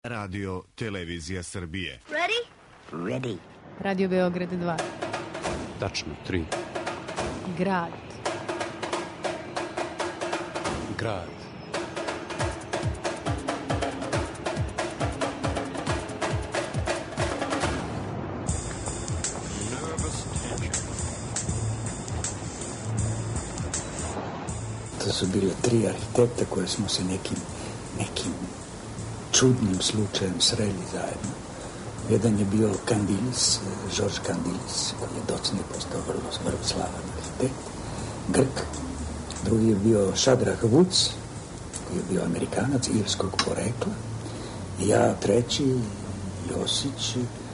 Radio Televizija Srbije. Ready? Ready. Radio Beograd 2. Tačno, 3. Grad. Grad. To su bile 3 arhitekta koje smo se nekim čudnim slučajem sreli zajedno. Jedan je bio Kandilis, Georges Kandilis, koji je docnije postao vrlo slavan arhitekt, Grk. Drugi je bio Shadrach Woods, koji je bio Amerikanac, irskog porekla. I ja treći, Josić,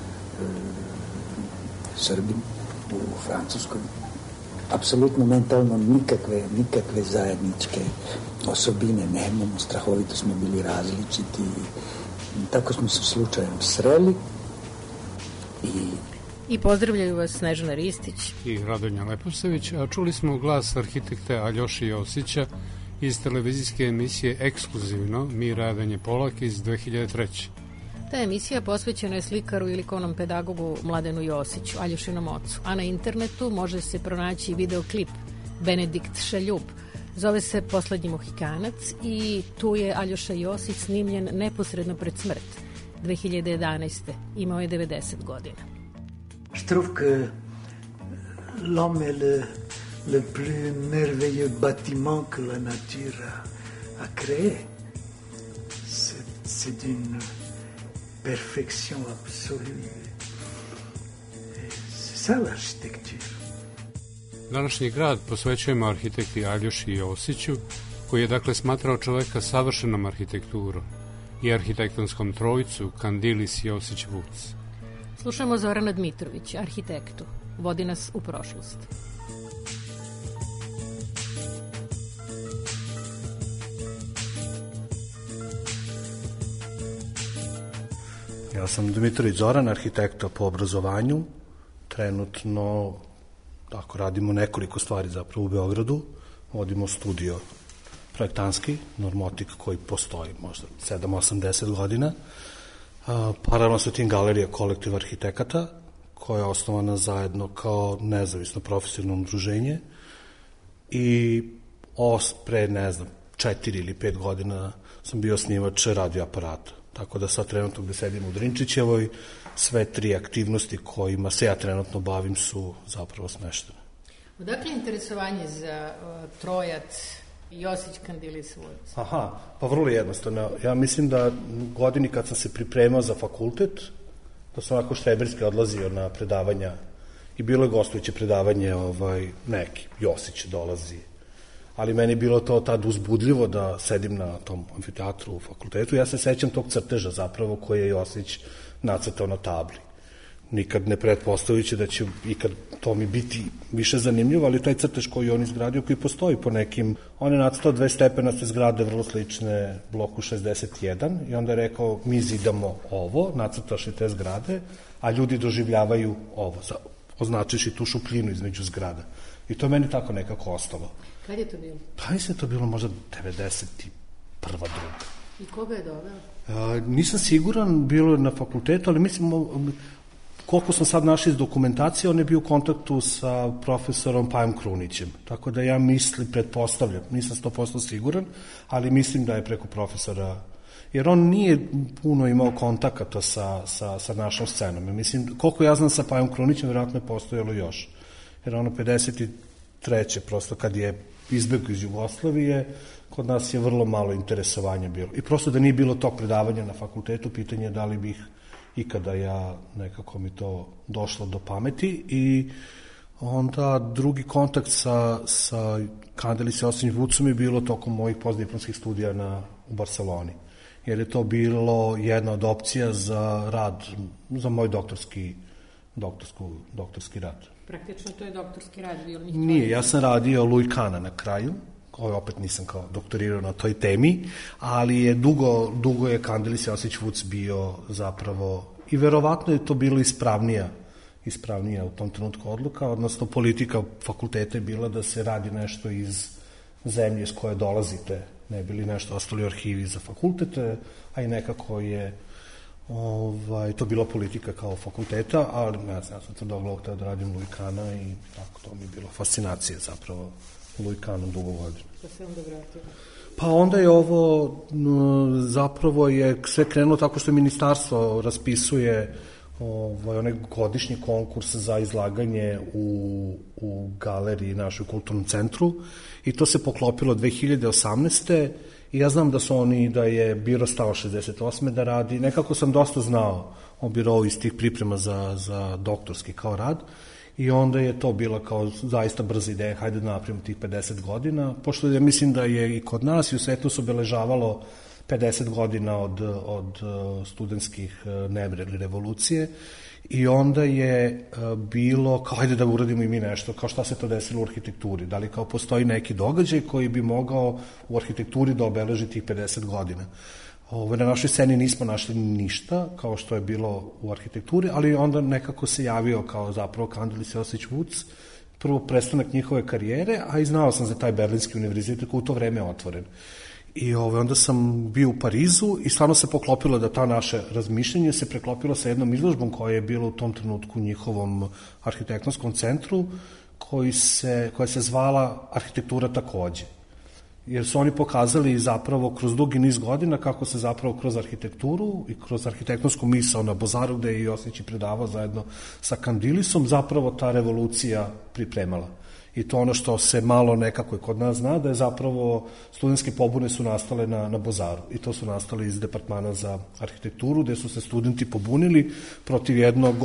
Srbin u Francuskoj. Apsolutno mentalno nikakve zajedničke osobine nemamo, strahovito smo bili različiti. Tako smo se slučajem sreli I pozdravljaju vas Snežana Ristić i Radonja Leposavić, a čuli smo glas arhitekte Aljoše Josića iz televizijske emisije Ekskluzivno, Mi Radanje Polak iz 2003. Ta emisija posvećena je slikaru i likovnom pedagogu Mladenu Josiću, Aljošinom ocu, a na internetu može se pronaći videoklip Benedikt Šaljub. Zove se Poslednji Mohikanac i tu je Aljoša Josić snimljen neposredno pred smrt 2011. Imao je 90 godina. Je trouve que l'homme est le plus merveilleux bâtiment que la nature a créé. C'est d'une perfection absolue. C'est ça l'architecture. Današnji grad posvećujemo arhitekti Aljoši Josiću, koji je dakle smatrao čoveka savršenom arhitekturom i arhitektonskom trojicu Kandilis, Josić, Woods. Slušamo Zorana Dmitrovića, arhitektu. Vodi nas u prošlost. Ja sam Dmitrović Zoran, arhitekta po obrazovanju. Trenutno radimo nekoliko stvari zapravo u Beogradu. Vodimo studio projektanski, Normotik, koji postoji možda 7-8-10 godina. Paralelno sa tim galerija Kolektiv arhitekata, koja je osnovana zajedno kao nezavisno profesionalno udruženje i pre, 4 ili 5 godina sam bio osnivač radio aparata. Tako da sad trenutno gde sedim u Drinčićevoj, sve 3 aktivnosti kojima se ja trenutno bavim su zapravo smeštene. Odakle interesovanje za trojac Josić, Kandilis, Woods? Aha, pa vrlo jednostavno. Ja mislim da godini kad sam se pripremao za fakultet, da sam ovako štreberski odlazio na predavanja i bilo je gostujuće predavanje neki, Josić dolazi. Ali meni je bilo to tad uzbudljivo da sedim na tom amfiteatru u fakultetu. Ja se sećam tog crteža zapravo koji je Josić nacrtao na tabli. Nikad ne pretpostavljući da će ikad to mi biti više zanimljivo, ali taj crtež koji on izgradio, koji postoji po nekim, on je nacrtao 2 stepenaste zgrade vrlo slične bloku 61 i onda je rekao mi zidamo ovo, nacrtaš i te zgrade, a ljudi doživljavaju ovo, označiš i tu šupljinu između zgrada. I to je meni tako nekako ostalo. Kad je to bilo? Pa mislim to bilo možda 91. druga. I koga je doveo? Nisam siguran, bilo je na fakultetu, ali mislim, koliko sam sad našli iz dokumentacije, on je bio u kontaktu sa profesorom Pajem Krunićem. Tako da ja pretpostavljam, nisam 100% siguran, ali mislim da je preko profesora, jer on nije puno imao kontakata sa našom scenom. Mislim, koliko ja znam sa Pajom Krunićem, vjerojatno je postojalo još. Jer ono 53. prosto kad je izbegao iz Jugoslavije, kod nas je vrlo malo interesovanja bilo. I prosto da nije bilo tog predavanja na fakultetu, pitanje je da li bih ikada ja nekako mi to došlo do pameti. I onda drugi kontakt sa Kandilis i Josićem Woodsom je bilo tokom mojih postdiplomskih studija u Barceloni. Jer je to bilo jedna od opcija za rad, za moj doktorski rad. Praktično to je doktorski rad. Nije, ja sam radio Louis Kahna na kraju, koji opet nisam kao doktorirao na toj temi, ali je dugo je Kandilis Josić Woods bio zapravo, i verovatno je to bilo ispravnija u tom trenutku odluka, odnosno politika fakulteta je bila da se radi nešto iz zemlje s koje dolazite, ne bili nešto ostali u arhivi za fakultete, a i nekako je To je bila politika kao fakulteta, ali ne znam, ja sam tvrdoglavog hteo da radim Louis Kahna i tako, to mi je bilo fascinacija zapravo Louis Kahnom dugo godina. Pa se onda vratio? Pa onda je ovo, zapravo je sve krenulo tako što je ministarstvo raspisuje onaj godišnji konkurs za izlaganje u galeriji našoj kulturnom centru i to se poklopilo 2018. I ja znam da je biro stao 68. da radi, nekako sam dosta znao o birovu iz tih priprema za doktorski kao rad i onda je to bila kao zaista brza ideja, hajde da napravimo tih 50 godina, pošto ja mislim da je i kod nas i u svetu se obeležavalo 50 godina od studentskih nevre ili revolucije i onda je bilo kao hajde da uradimo i mi nešto, kao šta se to desilo u arhitekturi, da li kao postoji neki događaj koji bi mogao u arhitekturi da obeleži tih 50 godina. Na našoj sceni nismo našli ništa kao što je bilo u arhitekturi, ali onda nekako se javio kao zapravo Kandilis Josić Vuc, prvo prestanak njihove karijere, a i znao sam za taj Berlinski univerzitet koji u to vreme je otvoren. I onda sam bio u Parizu i stvarno se poklopilo da ta naše razmišljenje se preklopilo sa jednom izložbom koja je bila u tom trenutku u njihovom arhitektonskom centru koja se zvala Arhitektura takođe. Jer su oni pokazali zapravo kroz dugi niz godina kako se zapravo kroz arhitekturu i kroz arhitektonsku misao na Bozaru gde je Josić i predavao zajedno sa Kandilisom zapravo ta revolucija pripremala. I to ono što se malo nekako kod nas zna, da je zapravo studentske pobune su nastale na Bozaru. I to su nastale iz departmana za arhitekturu, gde su se studenti pobunili protiv jednog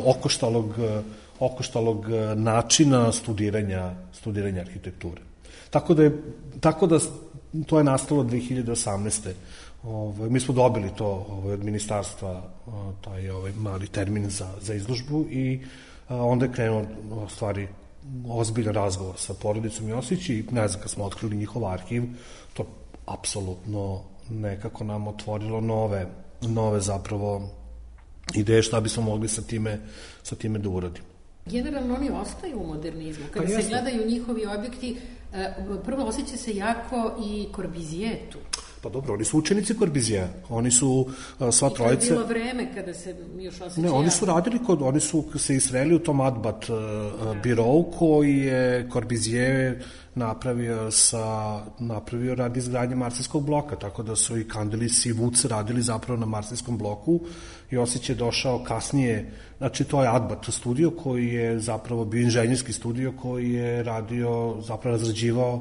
okoštalog načina studiranja arhitekture. Tako da to je nastalo 2018. Mi smo dobili to od ministarstva, taj mali termin za izložbu i onda je krenuo stvari ozbiljan razgovor sa porodicom Josić i ne znam, kad smo otkrili njihov arhiv, to apsolutno nekako nam otvorilo nove zapravo ideje šta bismo mogli sa time da uradimo. Generalno oni ostaju u modernizmu. Kada se gledaju njihovi objekti, prvo osjeća se jako i Corbusier tu. Pa dobro, oni su učenici Corbusier, oni su sva trojice... I kada je bilo vreme kada se još osjeća... Ne, oni su radili oni su se isreli u tom Adbat birovu koji je Corbusier napravio radi izgradnje Marsijskog bloka, tako da su i Kandilis i Vuc radili zapravo na Marsijskom bloku. Josić je došao kasnije, znači to je Adbat studio koji je zapravo bio inženjerski studio koji je zapravo razrađivao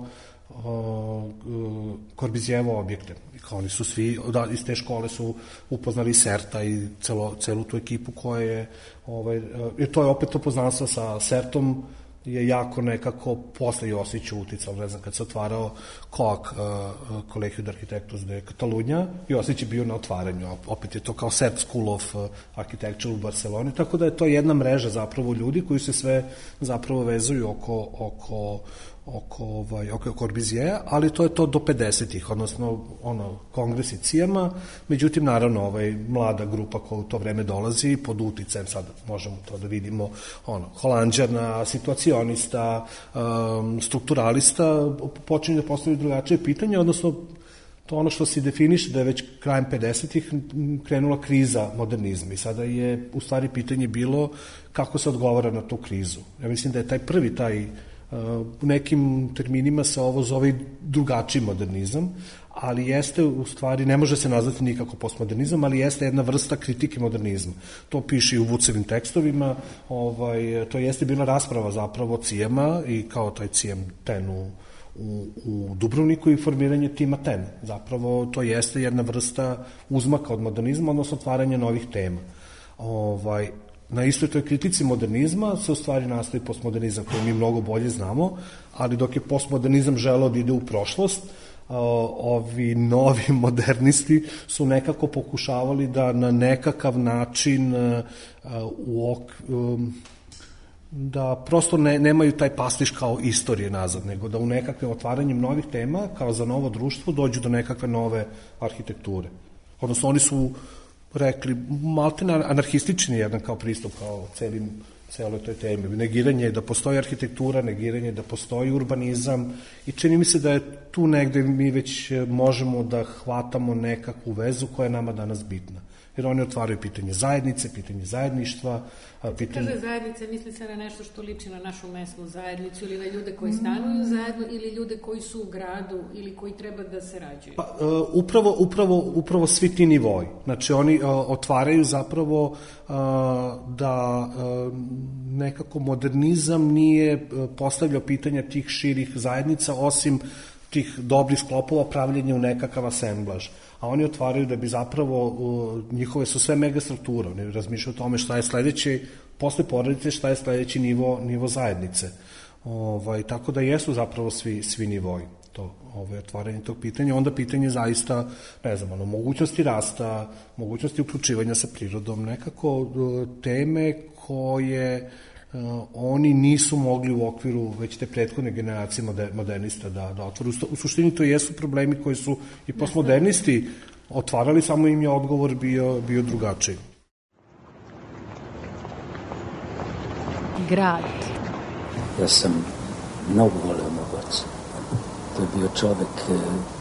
Corbusierovo objekte. Oni su svi iz te škole su upoznali Serta i celu tu ekipu koja je to je opet to poznanstvo sa Sertom je jako nekako posle Josiću uticao, ne znam, kad se otvarao COAC, Colegio de Arquitectos de Catalunya, Josić je bio na otvaranju, opet je to kao Cert School of Architecture u Barceloni, tako da je to jedna mreža zapravo ljudi koji se sve zapravo vezuju oko Corbusiera, ali to je to do 50-ih, odnosno kongresi Cijama, međutim, naravno, mlada grupa koja u to vreme dolazi, pod uticajem, sad možemo to da vidimo, Holanđana, situacionista, strukturalista, počinju da postavljaju drugačije pitanje, odnosno, to ono što se definiše da je već krajem 50-ih krenula kriza modernizma i sada je u stvari pitanje bilo kako se odgovara na tu krizu. Ja mislim da je taj u nekim terminima se ovo zove drugačiji modernizam, ali jeste u stvari, ne može se nazvati nikako postmodernizam, ali jeste jedna vrsta kritike modernizma. To piše i u Vucevim tekstovima, to jeste bila rasprava zapravo o Cijama i kao taj Cijem ten u Dubrovniku i formiranje tima ten. Zapravo to jeste jedna vrsta uzmaka od modernizma, odnosno otvaranja novih tema. Na istoj toj kritici modernizma se u stvari nastavi postmodernizam koji mi mnogo bolje znamo, ali dok je postmodernizam želeo da ide u prošlost, ovi novi modernisti su nekako pokušavali da na nekakav način da prosto nemaju taj pastiš kao istorije nazad, nego da u nekakve otvaranjem novih tema, kao za novo društvo, dođu do nekakve nove arhitekture. Odnosno, oni su rekli, maltene anarhistični jedan kao pristup, kao celoj toj temi. Negiranje da postoji arhitektura, negiranje da postoji urbanizam i čini mi se da je tu negde mi već možemo da hvatamo nekakvu vezu koja je nama danas bitna. jer oni otvaraju pitanje zajednice, pitanje zajedništva. Kaže zajednice, misli se na nešto što liči na našu mesnu zajednicu ili na ljude koji stanuju zajedno ili ljude koji su u gradu ili koji treba da se rađuju? Pa, upravo svi ti nivoji. Znači, oni otvaraju zapravo da nekako modernizam nije postavljao pitanja tih širih zajednica, osim tih dobrih sklopova pravljenja u nekakav asemblaž. A oni otvaraju da bi zapravo, njihove su sve megastrukture, oni razmišljaju o tome šta je sledeće, posle porodice, šta je sledeći nivo zajednice. Tako da jesu zapravo svi nivoji to otvaranje tog pitanja. Onda pitanje zaista, ne znam, mogućnosti rasta, mogućnosti uključivanja sa prirodom, nekako teme koje oni nisu mogli u okviru već te prethodne generacije modernista da otvoru. U suštini to jesu problemi koji su i postmodernisti otvarali, samo im je odgovor bio drugačiji. Grad. Ja sam mnogo voleo mog oca. To je bio čovek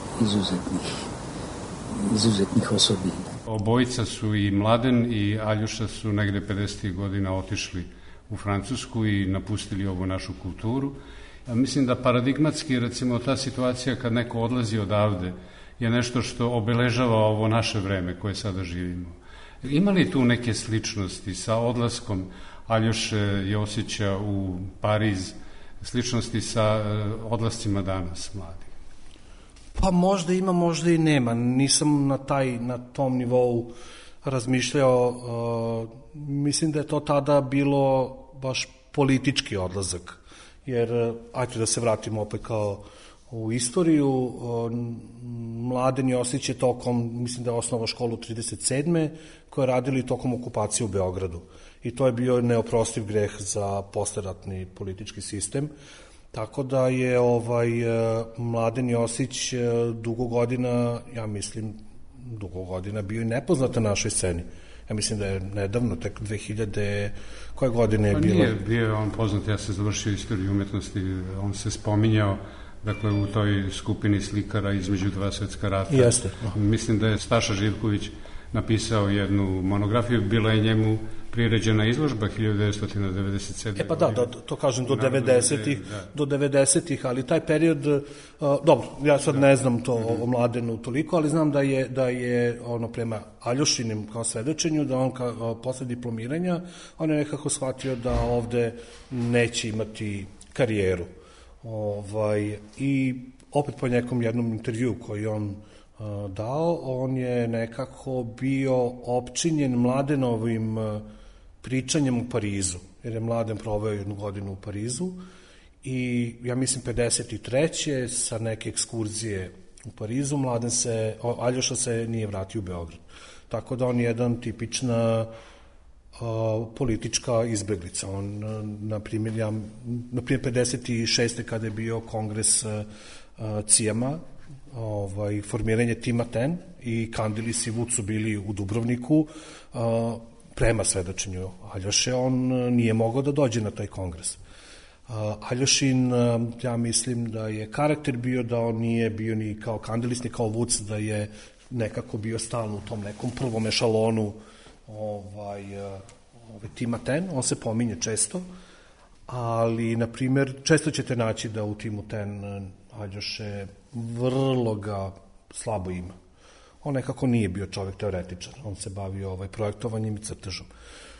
izuzetnih osobina. Obojica su, i Mladen i Aljoša, su negde 50. godina otišli u Francusku i napustili ovu našu kulturu. Mislim da paradigmatski, recimo, ta situacija kad neko odlazi odavde je nešto što obeležava ovo naše vreme koje sada živimo. Ima li tu neke sličnosti sa odlaskom Aljoše Josića u Pariz, sličnosti sa odlascima danas mladih? Pa možda ima, možda i nema. Nisam na tom nivou razmišljao. Mislim da je to tada bilo baš politički odlazak. Jer, ajde da se vratimo opet kao u istoriju, Mladen Josić je tokom, mislim da je osnovao školu 37. koje radili tokom okupacije u Beogradu. I to je bio neoprostiv greh za posleratni politički sistem. Tako da je Mladen Josić dugo godina bio i nepoznat na našoj sceni. Ja mislim da je nedavno, tek 2000, koje godine je bilo? Nije bio on poznat, ja sam završio istoriju umetnosti, on se spominjao, dakle, u toj skupini slikara između dva svetska rata. Jeste. Mislim da je Staša Živković napisao jednu monografiju, bila je njemu priređena izložba 1997. Pa da, to kažem, do 90-ih, ali taj period, dobro, ja sad ne znam to o Mladenu toliko, ali znam da je ono prema Aljošinim kao svedočenju, da on posle diplomiranja, on je nekako shvatio da ovde neće imati karijeru. I opet po nekom jednom intervju koji on dao, on je nekako bio opčinjen Mladenovim pričanjem u Parizu, jer je Mladen proveo 1 godinu u Parizu i ja mislim 53. sa neke ekskurzije u Parizu Aljoša se nije vratio u Beograd. Tako da on je jedan tipična politička izbeglica. On, na primjer, 56. kada je bio kongres Cijama, formiranje tima TEN i Kandilis i Vuk su bili u Dubrovniku, prema svedočenju Aljoše, on nije mogao da dođe na taj kongres. Aljošin, ja mislim da je karakter bio da on nije bio ni kao Kandilis, ni kao Vuc, da je nekako bio stalno u tom nekom prvom ešalonu tima TEN, on se pominje često, ali, na primjer, često ćete naći da u timu TEN Aljoše vrlo ga slabo ima. On nekako nije bio čovjek teoretičar, on se bavio projektovanjem i crtežom.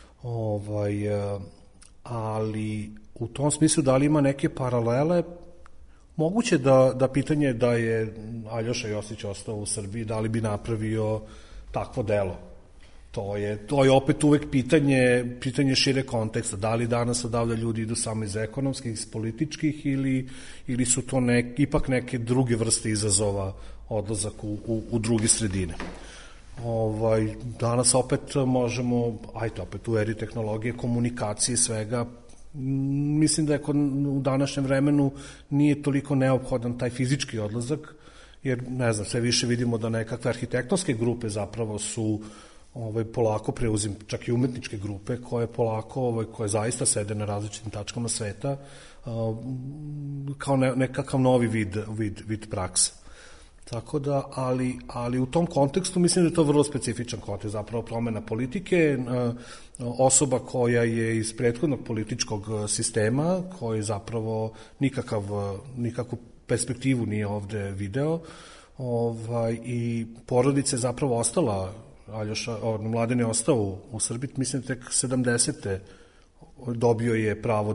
Ali u tom smislu da li ima neke paralele, moguće da pitanje da je Aljoša Josić ostao u Srbiji, da li bi napravio takvo delo. To je opet uvek pitanje šire konteksta. Da li danas odavde ljudi idu samo iz ekonomskih, iz političkih ili su to ipak neke druge vrste izazova, odlazak u druge sredine. Danas opet možemo, opet u eri tehnologije, komunikacije, svega, mislim da u današnjem vremenu nije toliko neophodan taj fizički odlazak, jer, ne znam, sve više vidimo da nekakve arhitektonske grupe zapravo su polako preuzim, čak i umetničke grupe koje polako, koje zaista sede na različitim tačkama sveta kao nekakav novi vid prakse. Tako da, ali u tom kontekstu mislim da je to vrlo specifičan kontekst, zapravo promena politike, osoba koja je iz prethodnog političkog sistema, koji zapravo nikakvu perspektivu nije ovde video, i porodica je zapravo ostala, Mladen je ostao u Srbiji, mislim tek 70. dobio je pravo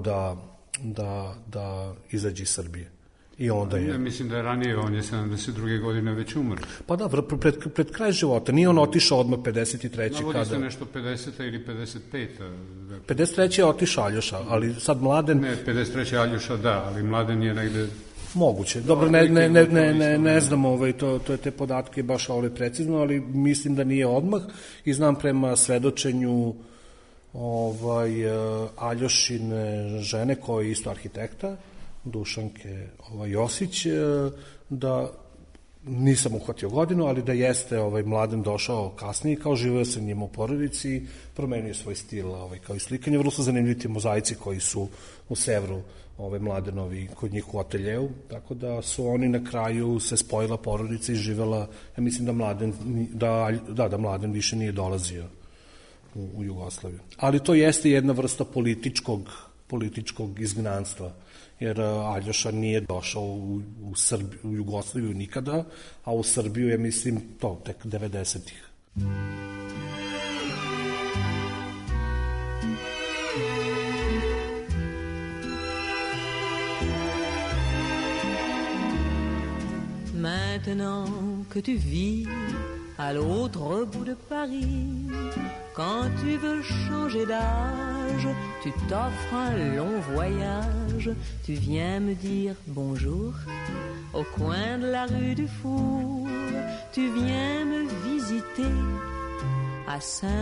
da izađe iz Srbije. I onda je... Ja mislim da je ranije, on je 72. godine već umr. Pa da, pred kraj života. Nije on otišao odmah 53. Navodi se nešto 50. ili 55. 53. je otišao Aljoša, ali sad Mladen... Ne, 53. Aljoša da, ali Mladen je negde... Moguće. Dobro, ne znam te podatke baš precizno, ali mislim da nije odmah i znam prema svedočenju Aljošine žene koja je isto arhitekta, Dušanke Josić, da nisam uhvatio godinu, ali da jeste Mladen došao kasnije, kao živeo sa njim u porodici, promenio svoj stil kao i slikanje. Vrlo su zanimljivi ti mozaici koji su u Sevru Mladenovi kod njih u ateljeu, tako da su oni na kraju se spojila porodica i živela, ja mislim da Mladen više nije dolazio u Jugoslaviju. Ali to jeste jedna vrsta političkog izgnanstva, jer Aljoša nije došao u Jugoslaviju nikada, a u Srbiju je, mislim, to tek 90-ih. Maintenant que tu vis à l'autre bout de Paris, quand tu veux changer d'âge, tu t'offres un long voyage, tu viens me dire bonjour au coin de la rue du Four, tu viens me visiter à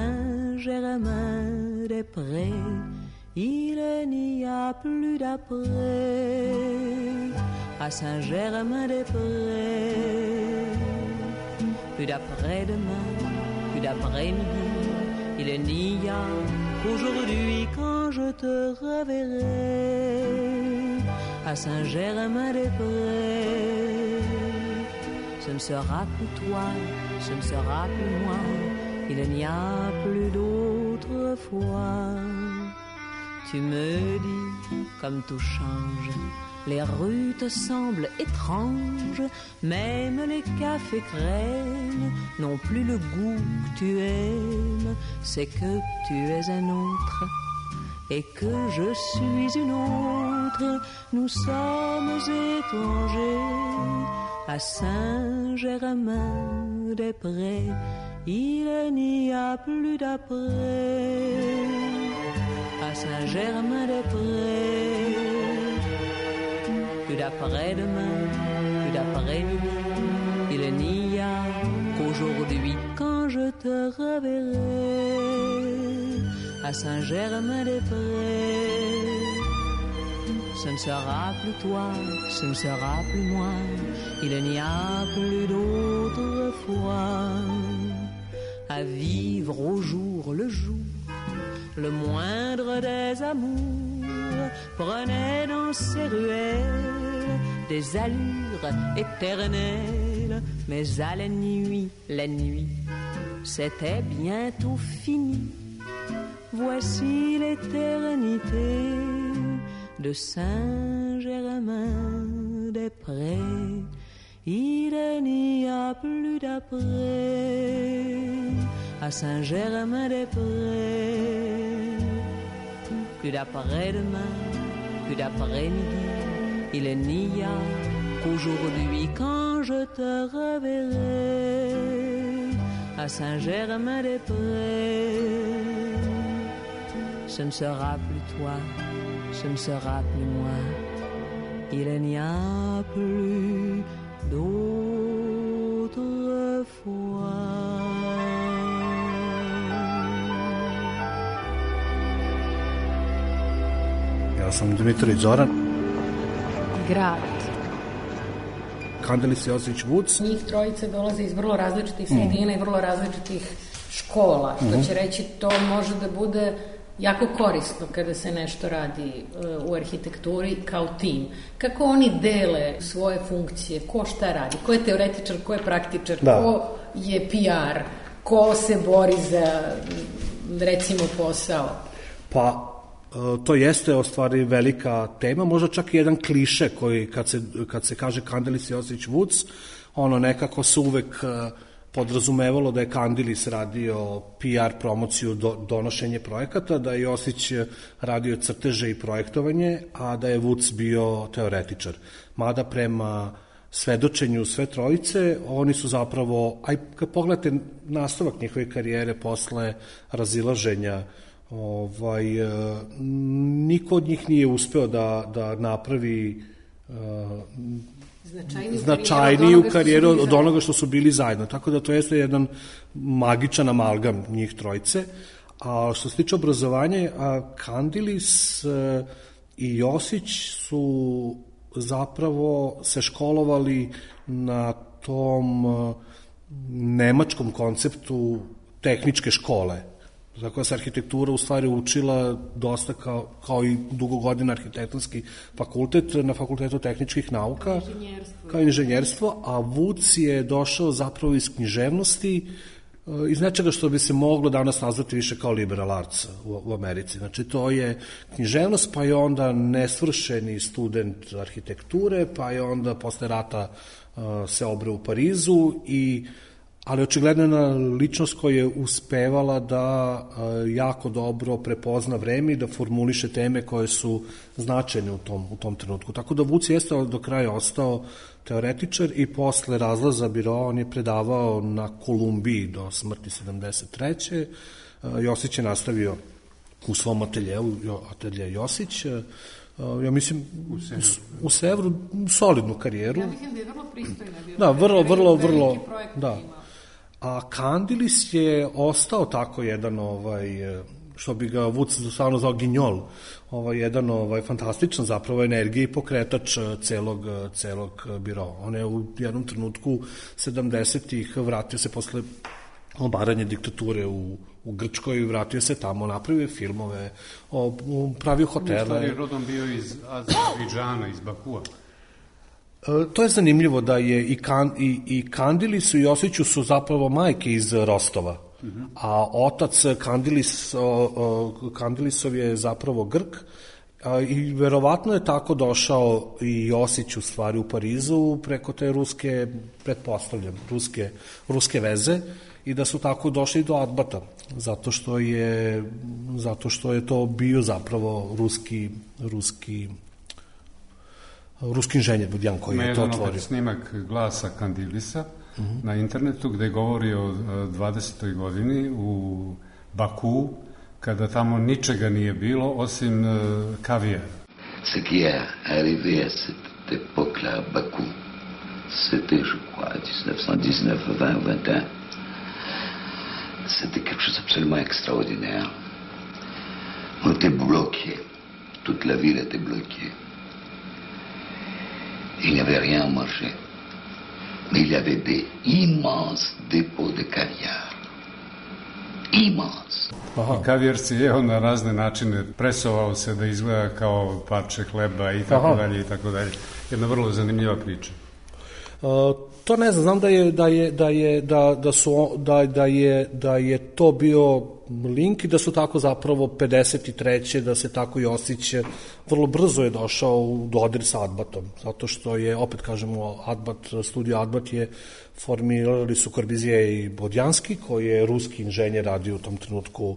Saint-Germain-des-Prés, il n'y a plus d'après à Saint-Germain-des-Prés, plus d'après-demain, plus d'après-midi, il n'y a qu'aujourd'hui quand je te reverrai à Saint-Germain-des-Prés. Ce ne sera plus toi, ce ne sera plus moi, il n'y a plus d'autre fois. Tu me dis comme tout change, les rues te semblent étranges, même les cafés craignent, n'ont plus le goût que tu aimes. C'est que tu es un autre et que je suis une autre. Nous sommes étrangers à Saint-Germain-des-Prés. Il n'y a plus d'après à Saint-Germain-des-Prés. Plus d'après-demain, plus d'après-midi, il n'y a qu'aujourd'hui quand je te reverrai à Saint-Germain-des-Prés. Ce ne sera plus toi, ce ne sera plus moi, il n'y a plus d'autre fois. À vivre au jour le jour, le moindre des amours prenait dans ses ruelles des allures éternelles. Mais à la nuit, c'était bientôt fini. Voici l'éternité de Saint-Germain-des-Prés. Il n'y a plus d'après à Saint-Germain-des-Prés. Plus d'après-demain, plus d'après-midi, il n'y a qu'aujourd'hui quand je te reverrai à Saint-Germain-des-Prés. Ce ne sera plus toi, ce ne sera plus moi, il n'y a plus d'autre fois. Ja sam Dimitrij Zoran. Grad. Kandilis Josić Vuc. Njih trojice dolaze iz vrlo različitih sredina i vrlo različitih škola. Što će reći, to može da bude jako korisno kada se nešto radi u arhitekturi kao tim. Kako oni dele svoje funkcije, ko šta radi, ko je teoretičar, ko je praktičar, ko je PR, ko se bori za, recimo, posao? Pa, to jeste u stvari velika tema, možda čak i jedan kliše koji kad se kaže Kandilis Josić Vuc, ono nekako se uvek podrazumevalo da je Kandilis radio PR promociju, donošenje projekata, da je Josić radio crteže i projektovanje, a da je Vuc bio teoretičar. Mada prema svedočenju sve trojice, oni su zapravo, kad pogledate nastavak njihove karijere posle razilaženja, niko od njih nije uspeo da napravi značajniju karijeru od onoga što su bili zajedno. Tako da to jeste jedan magičan amalgam njih trojice. A što se tiče obrazovanja, Kandilis i Josić su zapravo se školovali na tom nemačkom konceptu tehničke škole. Tako da se arhitektura u stvari učila dosta kao i dugo godina arhitektonski fakultet na Fakultetu tehničkih nauka, kao inženjerstvo, a Vuc je došao zapravo iz književnosti, iz nečega što bi se moglo danas nazvati više kao liberal arts u Americi. Znači, to je književnost, pa je onda nesvršeni student arhitekture, pa je onda posle rata se obreo u Parizu, ali očigledno je jedna ličnost koja je uspevala da jako dobro prepozna vreme i da formuliše teme koje su značajne u tom trenutku. Tako da Vuc jeste do kraja ostao teoretičar i posle razlaza biroa on je predavao na Kolumbiji do smrti 73. Josić je nastavio u svom atelje Josić, ja mislim, u Sevru solidnu karijeru. Ja mislim da je vrlo pristojna bio. Da, vrlo, da. A Kandilis je ostao tako jedan, što bi ga Vuc stvarno zvao ginjol, jedan fantastičan zapravo energija i pokretač celog biroa. On je u jednom trenutku 70-ih vratio se posle obaranje diktature u Grčkoj, vratio se tamo, napravio filmove, pravio hotele. U stvari rodom bio iz Azerbejdžana, iz Bakua. To je zanimljivo da je i Kandilisu i Josiću su zapravo majke iz Rostova, a otac Kandilisov je zapravo Grk i verovatno je tako došao i Josić u stvari u Parizu preko te ruske, pretpostavljam, ruske veze i da su tako došli do Atbata, zato što je to bio zapravo ruski inženjer Budjan koji je to otvorio. Jedan snimak glasa Kandilisa na internetu gde govori o 20. godini u Baku, kada tamo ničega nije bilo osim kavijara. Ce qui est arrivé à cette époque-là à Bakou, c'était, je crois, 1919, 20, 21. C'était quelque chose d'absolument extraordinaire. On était bloqués. Toute la ville était bloquée. Il n'y avait rien à manger. Mais il y avait des immenses dépôts de caviar. Immense. I kavijar se jeo na razne načine, presovao se da izgleda kao parče hleba i tako dalje i tako dalje. Jedna vrlo zanimljiva priča. To ne znam, znam da je to bio link i da su tako zapravo 53. da se tako Josić vrlo brzo je došao u dodir sa Atbatom, zato što je, opet kažemo, studio Atbat je formirali su Corbusier i Bodjanski, koji je ruski inženjer radio u tom trenutku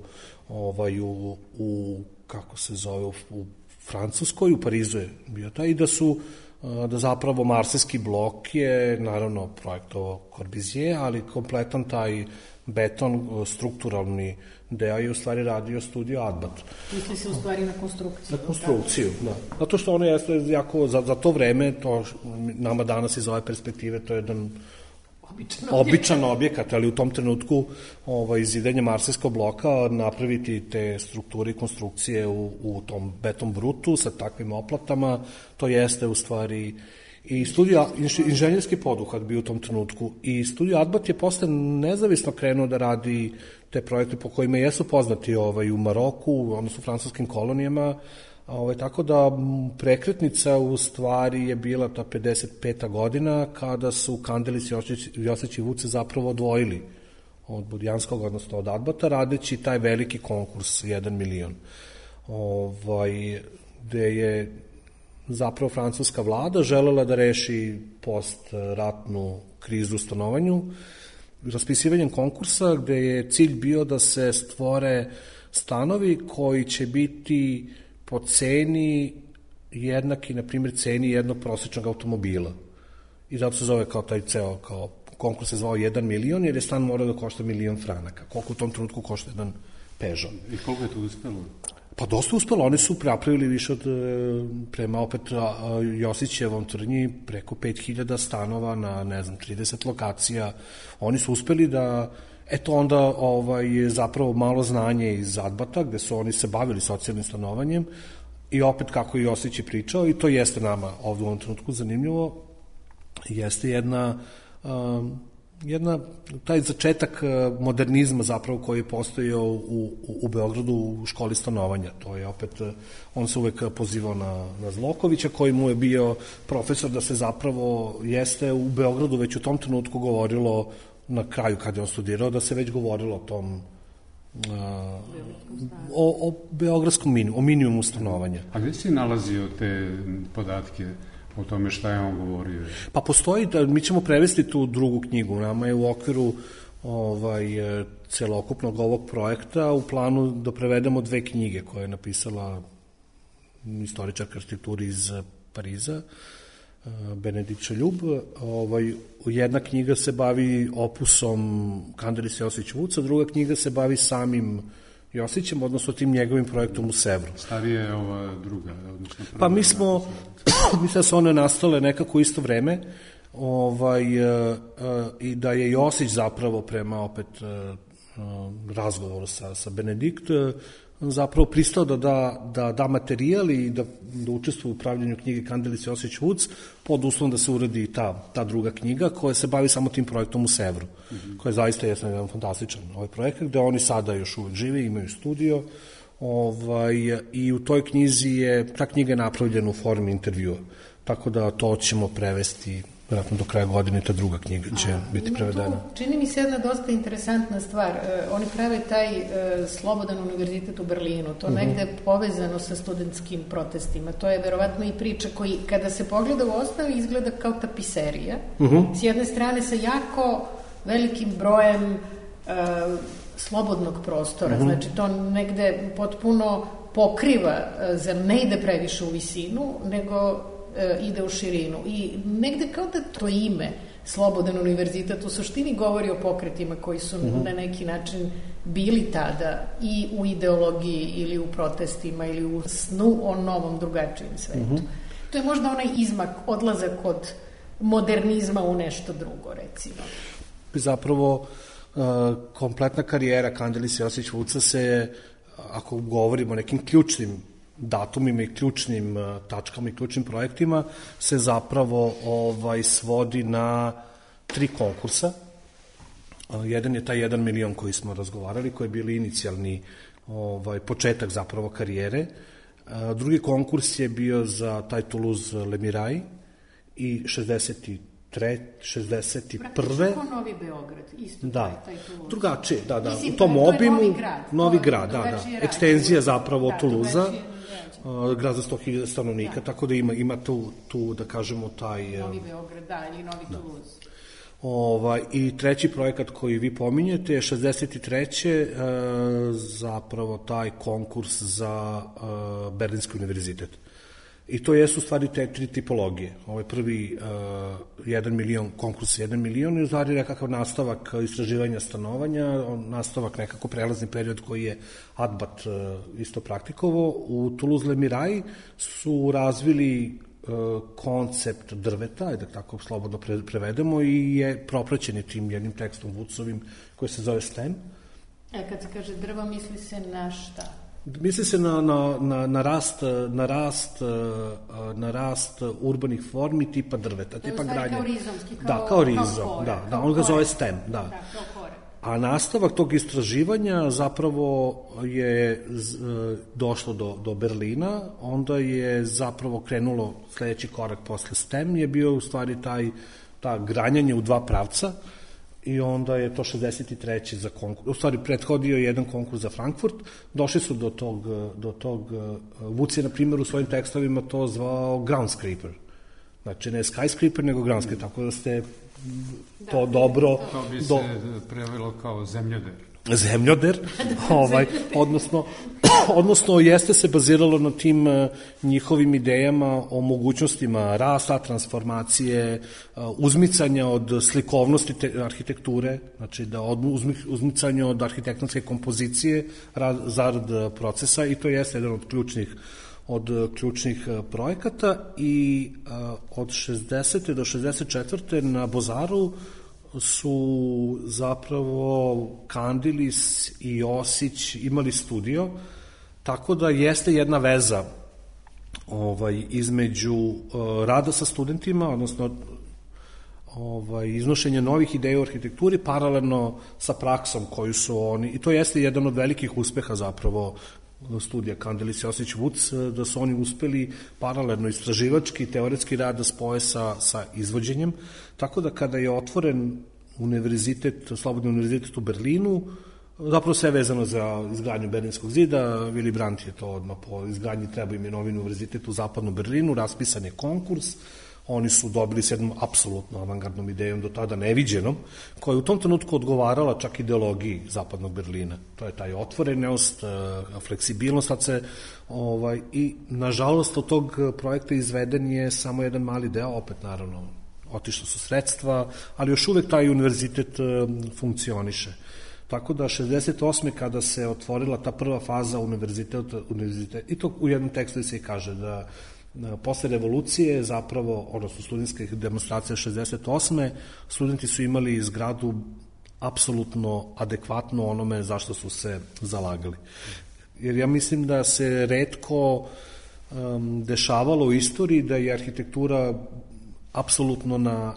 u kako se zove, u Francuskoj, u Parizu je bio taj, i da zapravo Marsejski blok je naravno projektovao Corbusier, ali kompletan taj beton, strukturalni deo je u stvari radio studio Atbat. Misli se u stvari na konstrukciju. Na konstrukciju, da. Zato što ono jeste jako, za to vreme, to nama danas iz ove perspektive, to je jedan običan objekat, ali u tom trenutku izidanje Marsejskog bloka, napraviti te strukture i konstrukcije u tom beton brutu sa takvim oplatama, to jeste u stvari I inženjerski poduhvat bio u tom trenutku. I studio Adbat je posle nezavisno krenuo da radi te projekte po kojima jesu poznati u Maroku, odnosno u francuskim kolonijama. Tako da prekretnica u stvari je bila ta 55. godina kada su Kandilis, Josić i Vuce zapravo odvojili od Budjanskog, odnosno od Adbata, radeći taj veliki konkurs 1 milion. Gde je zapravo francuska vlada želela da reši postratnu krizu u stanovanju raspisivanjem konkursa gde je cilj bio da se stvore stanovi koji će biti po ceni jednaki, na primjer, ceni jednog prosječnog automobila. I zato se zove kao taj ceo, kao konkurs se zvao 1 milion, jer je stan morao da košta 1 milion franaka. Koliko u tom trenutku košta jedan Peugeot. I koliko je to uspelo? Pa dosta uspelo, oni su napravili više od, prema opet Josićevom tvrdnji, preko 5000 stanova na, 30 lokacija. Oni su uspeli da, eto onda je zapravo malo znanje iz Adbata, gde su oni se bavili socijalnim stanovanjem i opet kako je Josić je pričao, i to jeste nama ovde u ovom trenutku zanimljivo, jeste jedna taj začetak modernizma zapravo koji je postojao u Beogradu u školi stanovanja. To je opet, on se uvek pozivao na Zlokovića koji mu je bio profesor, da se zapravo jeste u Beogradu već u tom trenutku govorilo, na kraju kada je on studirao, da se već govorilo o tom o beogradskom o minimumu stanovanja. A gde si nalazio te podatke o tome šta je on govorio? Pa postoji, mi ćemo prevesti tu drugu knjigu. Nama je u okviru celokupnog ovog projekta u planu da prevedemo 2 knjige koje je napisala istoričarka arhitekture iz Pariza, Benedikt Šaljub. Jedna knjiga se bavi opusom Kandilis Josić Vuca, druga knjiga se bavi samim Josićem, odnosno tim njegovim projektom u Sevru. Starije je ova druga? Odnosno pa mislim da su one nastale nekako u isto vreme i da je Josić zapravo prema opet razgovoru sa Benedikt zapravo pristao da da materijal i da učestvuje u upravljanju knjige Kandilis Josić Vuc pod uslovom da se uradi ta druga knjiga koja se bavi samo tim projektom u Sevru, koja je zaista jedan fantastičan projekat gde oni sada još uvek žive, imaju studio i u toj knjizi ta knjiga je napravljena u formi intervjua, tako da to ćemo prevesti vjerojatno do kraja godine, ta druga knjiga će biti prevedena. Čini mi se jedna dosta interesantna stvar. Oni prave taj Slobodan univerzitet u Berlinu. To negde povezano sa studentskim protestima. To je verovatno i priča koji, kada se pogleda u osnovi, izgleda kao tapiserija. S jedne strane sa jako velikim brojem slobodnog prostora. Znači, to negde potpuno pokriva, ne ide previše u visinu, nego ide u širinu. I negde kao da to ime Slobodan univerzitet u suštini govori o pokretima koji su na neki način bili tada i u ideologiji ili u protestima ili u snu o novom drugačijem svetu. To je možda onaj izmak, odlazak od modernizma u nešto drugo, recimo. Zapravo, kompletna karijera Kandilis Josić Vuca se, ako govorimo o nekim ključnim datumima i ključnim tačkama i ključnim projektima, se zapravo svodi na 3 konkursa. Jedan je taj 1 milion koji smo razgovarali, koji je bili inicijalni početak zapravo karijere. Drugi konkurs je bio za taj Toulouse Le Mirail i 61. Praktično Novi Beograd, isto taj Toulouse. Drugačije, u tom obimu, Novi grad, ekstenzija zapravo Toulouse-a, grad za 100.000 stanovnika, tako da ima tu, da kažemo, taj Novi Beograd, ili Novi Toulouse. I treći projekat koji vi pominjete je 63. zapravo taj konkurs za Berlinski univerzitet. I to jesu u stvari te 3 tipologije. Ovaj prvi 1 milion, konkurs 1 milion je u stvari nekakav nastavak istraživanja stanovanja, nastavak nekako prelazni period koji je Adbat isto praktikovao. U Toulouse Le Mirail su razvili koncept drveta, da tako slobodno prevedemo, i je propraćen je tim jednim tekstom Vucovim koji se zove STEM. Kad se kaže drva, misli se na šta? Misli se na rast urbanih formi tipa drveta, tipa granja. Kao rizomski, kao rizom, da, on ga zove stem, da. Kao kore. A nastavak tog istraživanja zapravo je došlo do Berlina, onda je zapravo krenulo sledeći korak posle STEM, je bio u stvari ta granjanje u dva pravca, i onda je to 63. za konkurs. U stvari, prethodio je jedan konkurs za Frankfurt, došli su do tog Vuc je, na primjer, u svojim tekstovima to zvao groundscraper. Znači, ne skyscraper, nego groundscraper, tako da ste to dobro... To bi se prevelo kao zemljoder. Odnosno jeste se baziralo na tim njihovim idejama o mogućnostima rasta, transformacije, uzmicanja od slikovnosti arhitekture, znači da uzmicanje od arhitektonske kompozicije zarad procesa, i to jeste jedan od ključnih projekata. I od 60. do 64. na Bozaru su zapravo Kandilis i Josić imali studio, tako da jeste jedna veza između rada sa studentima, odnosno iznošenja novih ideja u arhitekturi, paralelno sa praksom koju su oni, i to jeste jedan od velikih uspeha zapravo studija Kandilis, Josić, Vuc, da su oni uspeli paralelno istraživački, teoretski rad da spoje sa izvođenjem, tako da kada je otvoren Slobodni univerzitet u Berlinu, zapravo sve vezano za izgradnju Berlinskog zida, Willy Brandt je to odmah po izgradnji treba im je novi univerzitet u zapadnom Berlinu, raspisan je konkurs, oni su dobili s jednom apsolutno avangardnom idejom, do tada neviđenom, koja je u tom trenutku odgovarala čak ideologiji zapadnog Berlina. To je taj otvorenost, fleksibilnost, i nažalost od tog projekta izveden je samo jedan mali deo, opet naravno otišla su sredstva, ali još uvek taj univerzitet funkcioniše. Tako da 68. kada se otvorila ta prva faza univerziteta, i to u jednom tekstu se i kaže da posle revolucije zapravo, odnosno studentskih demonstracija 68. studenti su imali zgradu apsolutno adekvatno onome zašto su se zalagali. Jer ja mislim da se retko dešavalo u istoriji da je arhitektura apsolutno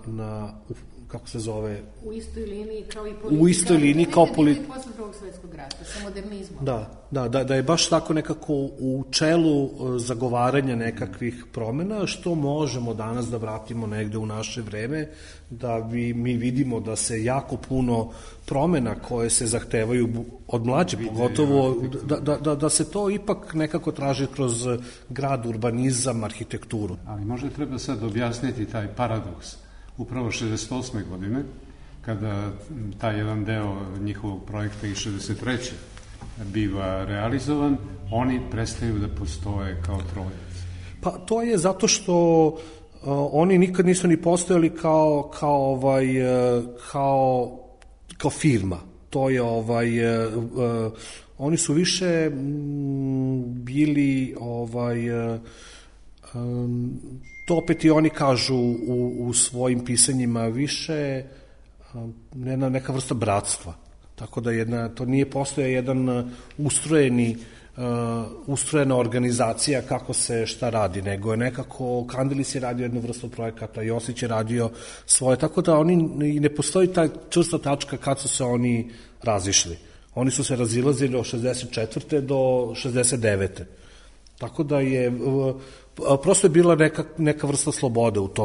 kako se zove... U istoj liniji kao i politika. U istoj liniji kao politika. Posle Drugog svetskog rata, sa modernizmom. Da je baš tako nekako u čelu zagovaranja nekakvih promena, što možemo danas da vratimo negde u naše vreme, da mi vidimo da se jako puno promena koje se zahtevaju od mlađe, pogotovo da se to ipak nekako traži kroz grad, urbanizam, arhitekturu. Ali možda treba sad objasniti taj paradoks. Upravo 68. godine, kada taj jedan deo njihovog projekta iz 63. biva realizovan, oni prestaju da postoje kao trojac. Pa to je zato što oni nikad nisu ni postojali kao firma. To je oni su više bili to opet i oni kažu u svojim pisanjima više neka vrsta bratstva. Tako da to nije postoje jedan ustrojena organizacija kako se šta radi, nego je nekako Kandilis je radio jednu vrstu projekata, Josić je radio svoje, tako da oni ne postoji ta čvrsta tačka kad su se oni razišli. Oni su se razilazili od 64. do 69. Tako da je prosto je bila neka vrsta slobode u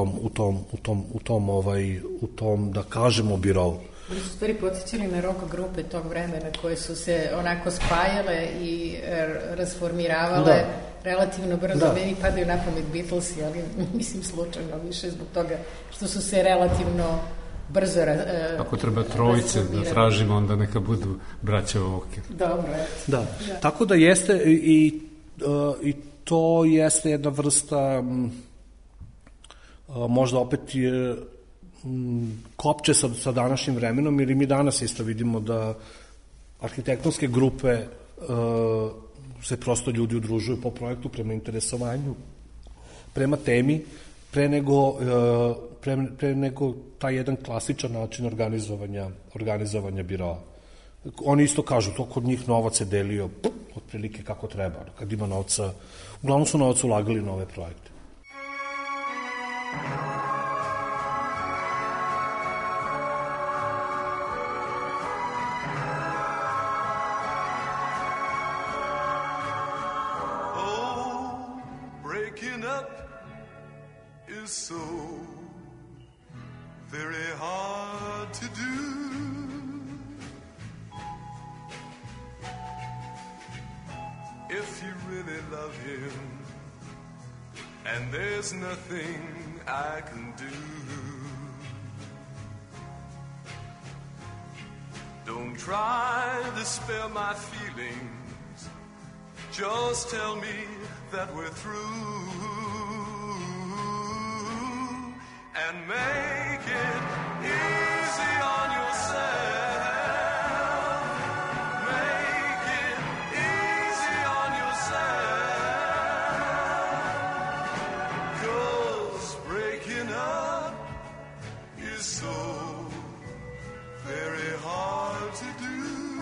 tom da kažemo birovu. Oni su stvari podsjećali na rock grupe tog vremena koje su se onako spajale i rasformiravale relativno brzo. Meni padaju na pamet Beatlesi, ali mislim slučajno više zbog toga što su se relativno brzo ako treba trojice da tražimo, onda neka budu braća Oke. Dobro. Da, tako da jeste i to jeste jedna vrsta možda opet kopče sa današnjim vremenom, jer i mi danas isto vidimo da arhitektonske grupe se prosto ljudi udružuju po projektu, prema interesovanju, prema temi, pre nego taj jedan klasičan način organizovanja biroa. Oni isto kažu, to kod njih novac se delio otprilike kako treba. Kad ima novca, uglavnom su novac ulagali na ove projekte. So very hard to do. If you really love him, and there's nothing I can do, don't try to spare my feelings, just tell me that we're through. And make it easy on yourself. Make it easy on yourself. 'Cause breaking up is so very hard to do.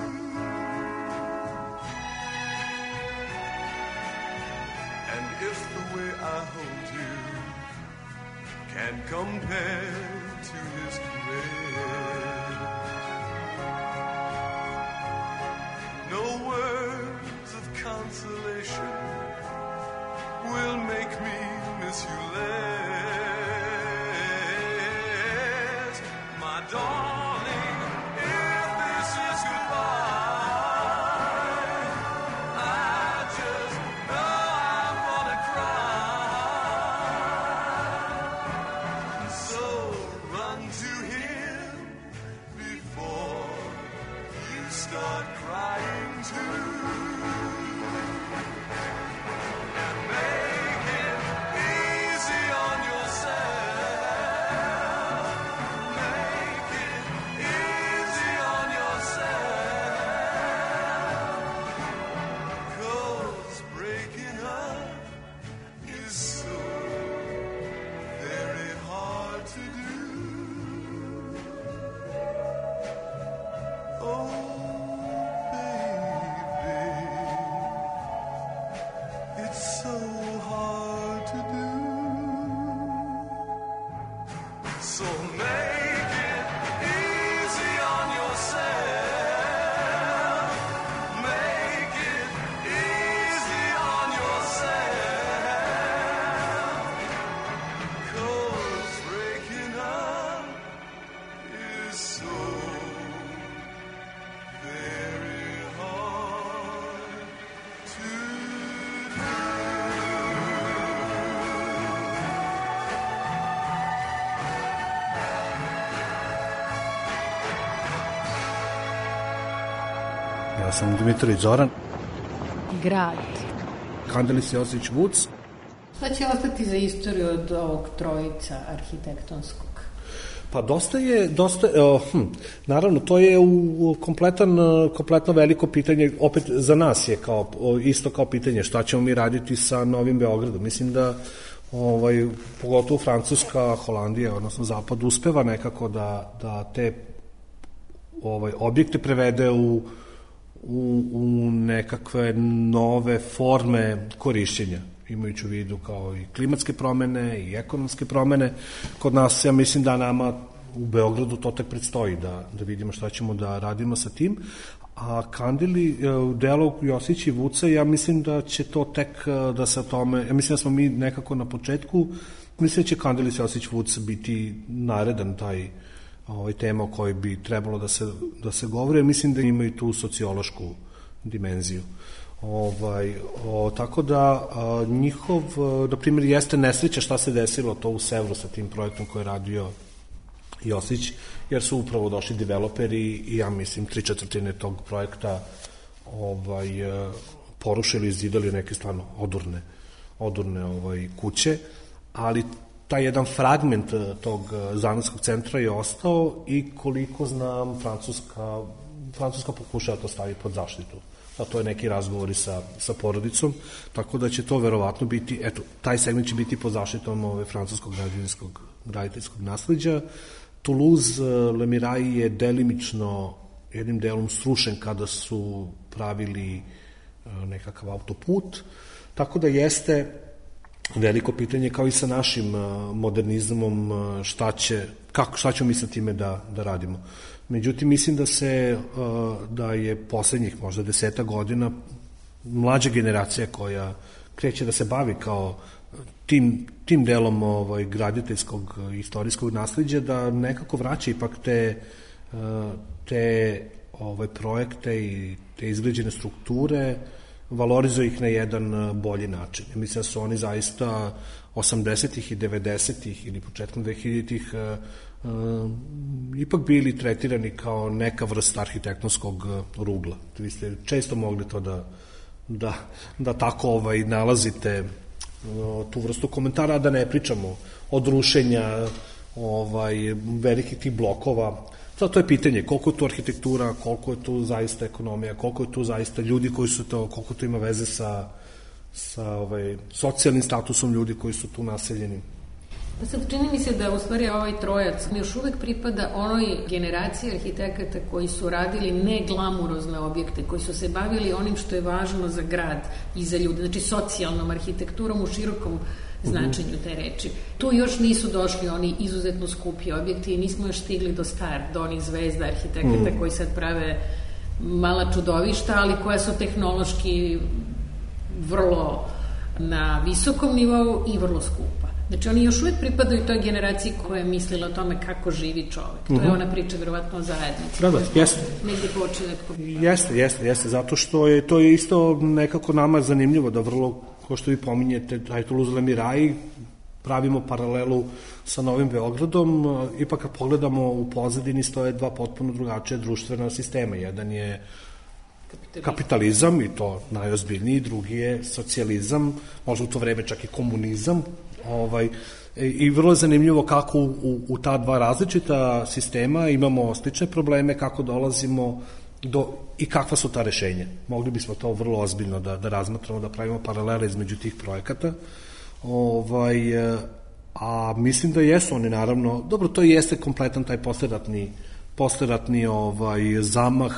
And if the way I hold you can compare to his grace, no words of consolation will make me miss you less. My darling, if this is goodbye, I just know I'm gonna cry. So run to him before you start crying too. And make it easy on yourself. Make it easy on yourself. 'Cause breaking up is so very hard to do. Oh, baby, it's so hard to do. So make it easy on yourself. Make it easy on yourself. 'Cause breaking up is so very hard to do. Ja sam Dimitrović Zoran, Grad. Kandilis Josić Vuc. Šta će ostati za istoriju od ovog trojica arhitektonskog? Pa naravno, to je kompletno veliko pitanje, opet za nas je isto kao pitanje šta ćemo mi raditi sa Novim Beogradom. Mislim da pogotovo Francuska, Holandija, odnosno Zapad, uspeva nekako da te objekte prevede u nekakve nove forme korišćenja, imajući u vidu kao i klimatske promene i ekonomske promene. Kod nas, ja mislim da nama u Beogradu to tek predstoji, da vidimo šta ćemo da radimo sa tim. A Kandili, delo Josić i Vuca, ja mislim da će to tek da se o tome, ja mislim da smo mi nekako na početku, mislim da će Kandilis Josić Vuc biti naredan taj tema o kojoj bi trebalo da se govori, mislim da imaju tu sociološku dimenziju. Tako da njihov, na primjer, jeste nesreća šta se desilo to u Sevru sa tim projektom koji je radio Josić, jer su upravo došli developeri i ja mislim 3/4 tog projekta porušili, izidali neke stvarno odurne kuće, ali taj jedan fragment tog zanatskog centra je ostao i koliko znam Francuska pokušava to staviti pod zaštitu. A to je neki razgovori sa porodicom, tako da će to verovatno biti, taj segment će biti pod zaštitom francuskog graditeljskog nasleđa. Toulouse, Le Mirail je delimično jednim delom srušen kada su pravili nekakav autoput, tako da jeste veliko pitanje kao i sa našim modernizmom šta ćemo mi sa time da radimo. Međutim, mislim da je poslednjih možda 10 godina mlađa generacija koja kreće da se bavi kao tim delom graditeljskog istorijskog nasleđa, da nekako vraća ipak te projekte i te izgrađene strukture, valorizuje ih na jedan bolji način. Mislim da su oni zaista 80-ih i 90-ih ili početkom 2000-ih ipak bili tretirani kao neka vrsta arhitektonskog rugla. Vi ste često mogli to da tako nalazite tu vrstu komentara, a da ne pričamo od rušenja velikih tih blokova. To je pitanje koliko je tu arhitektura, koliko je tu zaista ekonomija, koliko je tu zaista ljudi koji su to, koliko to ima veze sa socijalnim statusom ljudi koji su tu naseljeni. Pa sad čini mi se da u stvari ovaj trojac još uvek pripada onoj generaciji arhitekata koji su radili ne glamurozne objekte, koji su se bavili onim što je važno za grad i za ljude, znači socijalnom arhitekturom u širokom značenju te reči. Tu još nisu došli oni izuzetno skupi objekti i nismo još stigli do onih zvezda arhitekata koji sad prave mala čudovišta, ali koja su tehnološki vrlo na visokom nivou i vrlo skupa. Znači, oni još uvek pripadaju toj generaciji koja je mislila o tome kako živi čovek. To je ona priča, verovatno, o zajednici. Da, jeste. Negde počinje. Jeste, zato što je to isto nekako nama zanimljivo da vrlo, ko što vi pominjete, Ajtoluzle Miraji, pravimo paralelu sa Novim Beogradom, ipak kad pogledamo u pozadini stoje dva potpuno drugačije društvena sistema. Jedan je kapitalizam, i to najozbiljniji, drugi je socijalizam, možda u to vreme čak i komunizam, i vrlo je zanimljivo kako u ta dva različita sistema imamo slične probleme, kako dolazimo i kakva su ta rešenja. Mogli bismo to vrlo ozbiljno da razmatramo, da pravimo paralele između tih projekata, a mislim da jesu oni naravno, dobro, to jeste kompletan taj posleratni zamah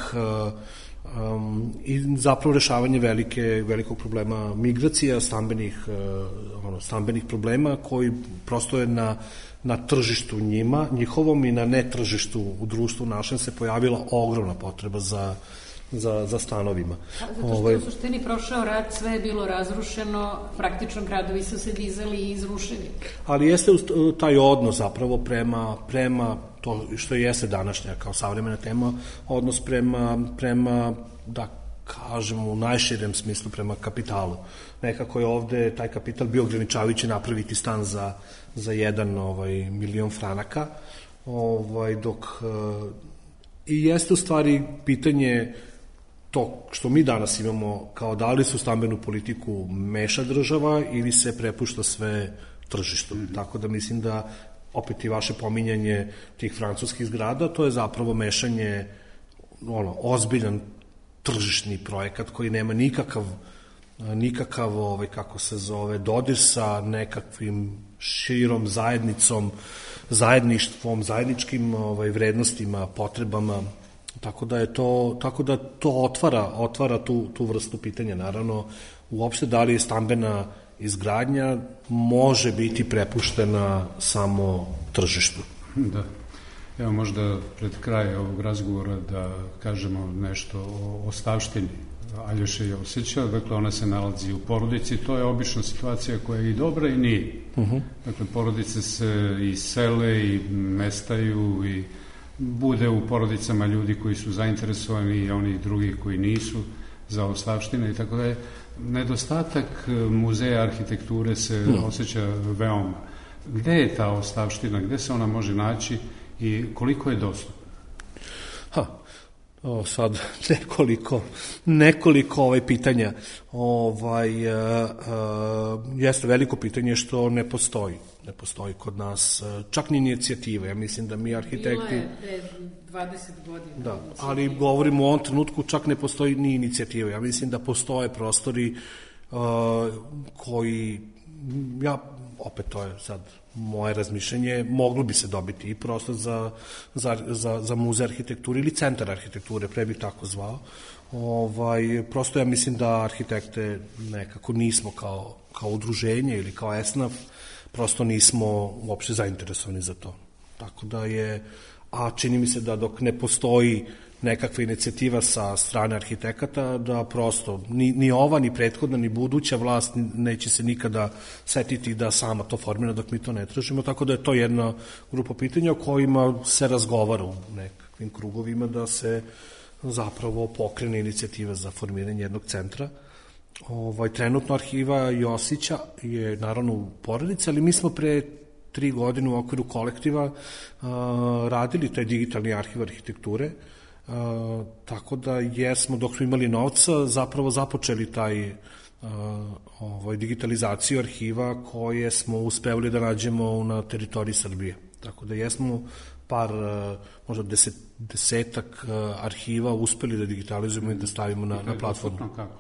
i zapravo rešavanje velikog problema migracija, stambenih problema koji prosto je na tržištu njihovom i na netržištu u društvu našem se pojavila ogromna potreba za stanovima. Zato što je u suštini prošao rat, sve je bilo razrušeno, praktično gradovi su se dizali i izrušeni. Ali jeste taj odnos zapravo prema to što jeste današnja kao savremena tema, odnos prema da kažemo u najširem smislu prema kapitalu. Nekako je ovde taj kapital bio ograničavajući napraviti stan za 1 milion franaka, dok i jeste u stvari pitanje to što mi danas imamo kao da li su stambenu politiku meša država ili se prepušta sve tržištu. Tako da mislim da opet i vaše pominjanje tih francuskih zgrada, to je zapravo mešanje, ozbiljan tržišni projekat koji nema nikakav kako se zove, dodir sa nekakvim širom zajednicom, zajedništvom, zajedničkim vrednostima, potrebama, tako da to otvara tu vrstu pitanja. Naravno, uopšte da li je stambena izgradnja može biti prepuštena samo tržištu. Da. Evo možda pred kraj ovog razgovora da kažemo nešto o ostavštini Aljoše Josića. Dakle, ona se nalazi u porodici. To je obična situacija koja je i dobra i nije. Dakle, porodice se i sele i nestaju i bude u porodicama ljudi koji su zainteresovani i oni drugi koji nisu za ostavštine i tako da je. Nedostatak muzeja arhitekture se osjeća veoma. Gde je ta ostavština, gde se ona može naći i koliko je dostupna? Sad nekoliko pitanja. Jeste veliko pitanje što ne postoji kod nas čak ni inicijativa. Ja mislim da mi arhitekti... Bila je 20 godina. Da, ali govorimo u ovom trenutku čak ne postoji ni inicijativa. Ja mislim da postoje prostori koji, opet to je sad moje razmišljanje, moglo bi se dobiti i prostor za muzej arhitekture ili centar arhitekture, pre bih tako zvao, Prosto ja mislim da arhitekte nekako nismo kao udruženje ili kao esnaf, prosto nismo uopšte zainteresovani za to. Tako da a čini mi se da dok ne postoji nekakva inicijativa sa strane arhitekata, da prosto ni ova, ni prethodna, ni buduća vlast neće se nikada setiti da sama to formira dok mi to ne tražimo, tako da je to jedna grupa pitanja o kojima se razgovara u nekakvim krugovima da se zapravo pokrene inicijativa za formiranje jednog centra. Trenutno arhiva Josića je naravno u porodici, ali mi smo pre 3 godine u okviru kolektiva radili taj digitalni arhiv arhitekture, tako da jesmo, dok smo imali novca, zapravo započeli taj digitalizaciju arhiva koje smo uspevali da nađemo na teritoriji Srbije. Tako da jesmo možda desetak arhiva uspeli da digitalizujemo i da stavimo na platformu.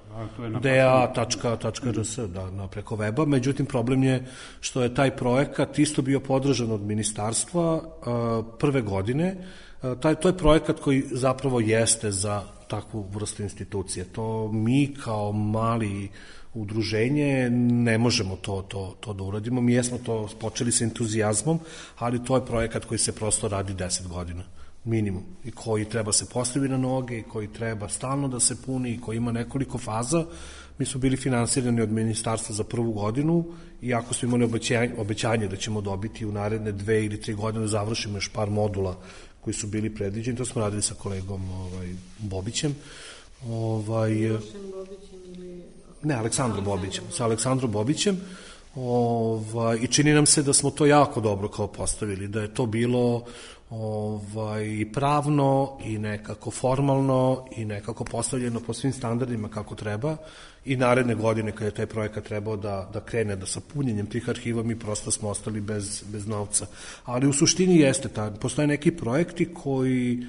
da.rs, preko weba. Međutim, problem je što je taj projekat isto bio podržan od ministarstva prve godine. To je projekat koji zapravo jeste za takvu vrstu institucije. To mi kao mali udruženje ne možemo to da uradimo. Mi jesmo to počeli sa entuzijazmom, ali to je projekat koji se prosto radi 10 godina, minimum, i koji treba se postaviti na noge, i koji treba stalno da se puni, i koji ima nekoliko faza. Mi smo bili finansirani od ministarstva za prvu godinu, iako smo imali obećanje da ćemo dobiti u naredne 2 ili 3 godine da završimo još par modula koji su bili predviđeni. To smo radili sa kolegom Bobićem. Sa Aleksandrom Bobićem. I čini nam se da smo to jako dobro kao postavili, da je to bilo i pravno i nekako formalno i nekako postavljeno po svim standardima kako treba, i naredne godine kada je taj projekat trebao da krene da sa punjenjem tih arhiva mi prosto smo ostali bez novca. Ali u suštini postoje neki projekti koji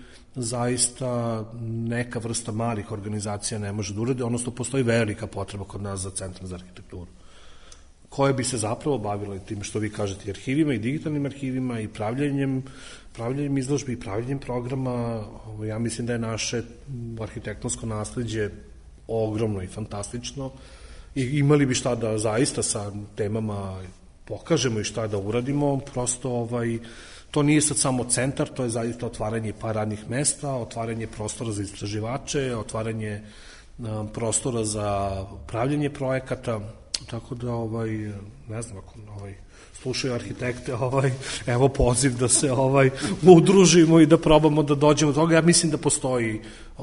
zaista neka vrsta malih organizacija ne može da urede, odnosno postoji velika potreba kod nas za centrom za arhitekturu, koje bi se zapravo bavilo tim što vi kažete, i arhivima, i digitalnim arhivima, i pravljenjem izložbi, i pravljenjem programa. Ja mislim da je naše arhitektonsko nasleđe ogromno i fantastično, i imali bi šta da zaista sa temama pokažemo i šta da uradimo. Prosto to nije sad samo centar, to je zaista otvaranje par radnih mesta, otvaranje prostora za istraživače, otvaranje prostora za pravljenje projekata. Tako da, ne znam, ako slušaju arhitekte, evo poziv da se udružimo i da probamo da dođemo do toga. Ja mislim da postoji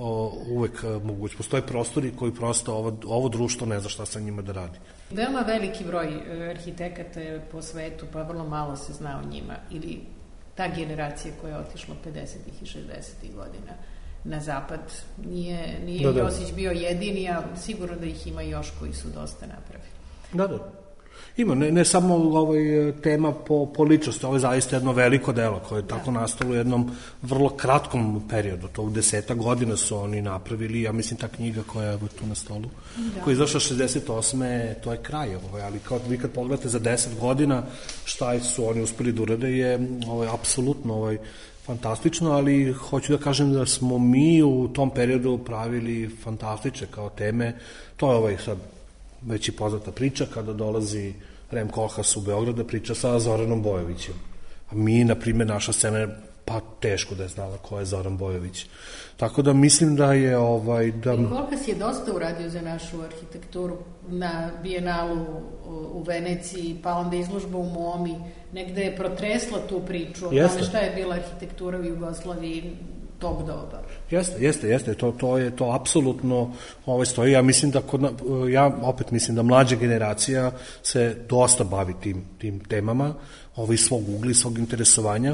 uvek moguće, postoje prostori koji prosto ovo društvo ne zna šta sa njima da radi. Veoma veliki broj arhitekata je po svetu, pa vrlo malo se zna o njima, ili ta generacija koja je otišla 50. i 60. godina na zapad. Nije Josić bio jedini, a sigurno da ih ima još koji su dosta napravili. Da. Ima, ne samo tema po ličnosti, ovo je zaista jedno veliko delo koje je tako nastalo u jednom vrlo kratkom periodu, to u 10 godina su oni napravili. Ja mislim ta knjiga koja je tu na stolu, koja je izašla 68. to je kraj, ali vi kad pogledate za 10 godina šta su oni uspeli da urade je apsolutno fantastično, ali hoću da kažem da smo mi u tom periodu pravili fantastične kao teme. To je sad već i poznata priča kada dolazi Rem Koolhaas u Beograd da priča sa Zoranom Bojovićem. A mi, na primjer, naša scena je teško da je znala ko je Zoran Bojović. Tako da mislim da je... Koolhaas je dosta uradio za našu arhitekturu na Bijenalu u Veneciji, pa onda izložba u MoMI. Negde je protresla tu priču o tome šta je bila arhitektura u Jugoslaviji tog doba. Jeste, to apsolutno stoji. Ja mislim da mlađa generacija se dosta bavi tim temama, iz svog ugla i svog interesovanja,